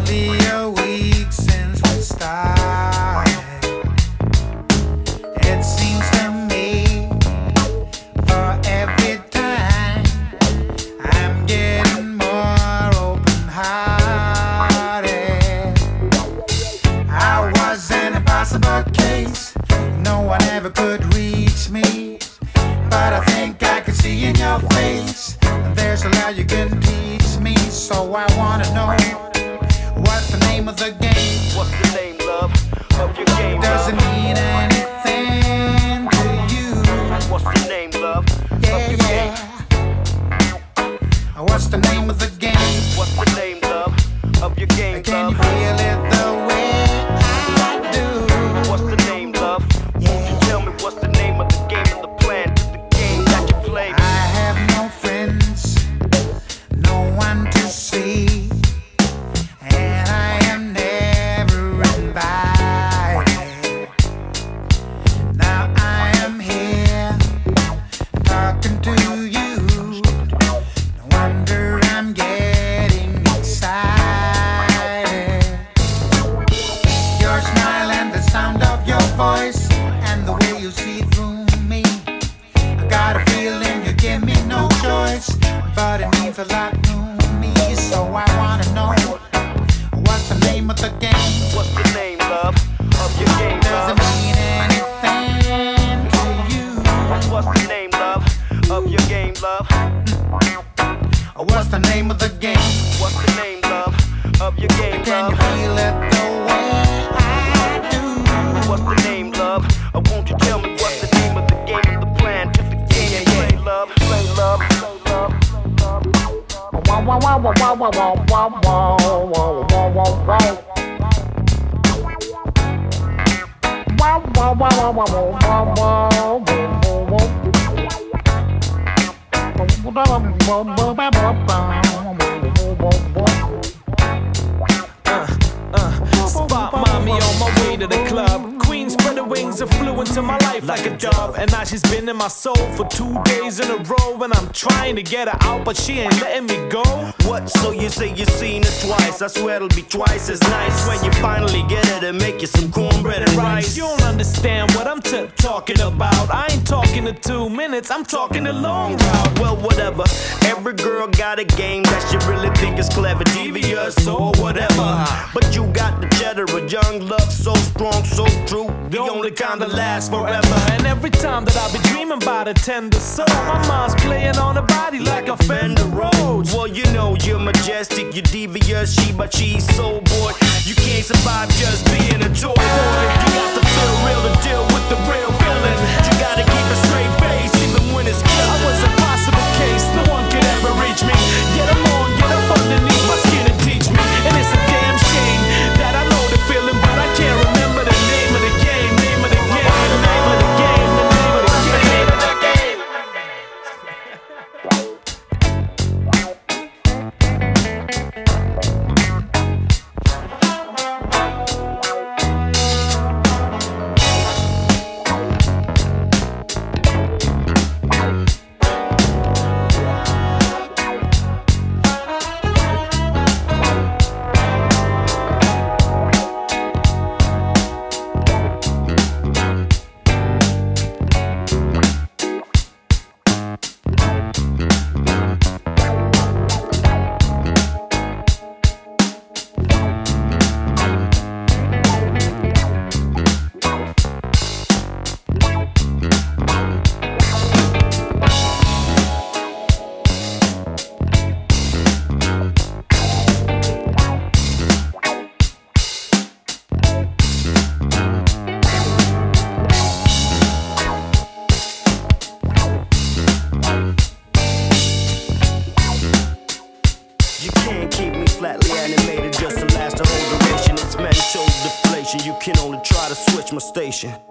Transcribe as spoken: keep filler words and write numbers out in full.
be a week since we started. It seems to me for every time I'm getting more open-hearted. I was an impossible case, no one ever could reach me, but I think I can see in your face there's a lot you can teach me. So I wanna know, what's the name of the game? What's the name, love, of your game? Does it mean anything to you? What's the name, love, Yeah, of your yeah. game? What's the name of the game? What's the name, love, of your game, Can love? you feel it the way I do? What's the name, love? Yeah. Won't you tell me what's the name of the game and the plan to the game that you play? I have no friends, no one to see, and I am never invited. Now I am here talking to you. No wonder I'm getting excited. Your smile and the sound of your voice and the way you see through me. I got a feeling you give me no choice, but it means a lot to me. So I wanna know, what's the name of the game? What's the name, love, of your game, Does it love? mean anything to you? What's the name, love, of your game, love? What's the name of the game? What's the name, love, of your game, Can you love? feel it the way I do? What's the name, love? Or won't you tell me what's the name of the game and the plan to the game you play, love? Play, love, play, love, play, love. Wow, wow, wow, wow, wow, wow, wow, wow, wow, wow, wow, wow. Wow, wow, wow, wow, wow, wow, wow, Spot mommy on my way to the club. Queen spread her wings and flew into my life like a dove. And now she's been in my soul for two days in a row. And I'm trying to get her out, but she ain't letting me go. What? So you say you've seen her twice? I swear it'll be twice as nice when you finally get her to make you some cornbread and rice. You don't understand what I'm t- talking about. I ain't talking to two minutes, I'm talking the long route. Well, whatever. Every girl got a game that she really think is clever, devious or whatever. But you got the cheddar, a young love so strong, so true. The only kind that lasts forever. And every time that I be dreaming about a tender soul, my mind's playing on her body like a Fender Rhodes. Well, you know you're majestic, you're devious, she but she's so bored. You can't survive just being a toy boy. You got to feel real to deal with the real feeling. You gotta keep a straight face even when it's killing. I was a possible case, no one could ever reach me. Get them on, get up underneath my skin and teach me. And it's a damn shame that I know the feeling, but I can't remember the name of the game. Name of the game, the name of the game, the name of the game. Flatly animated just to last the whole duration. It's mental deflation. You can only try to switch my station.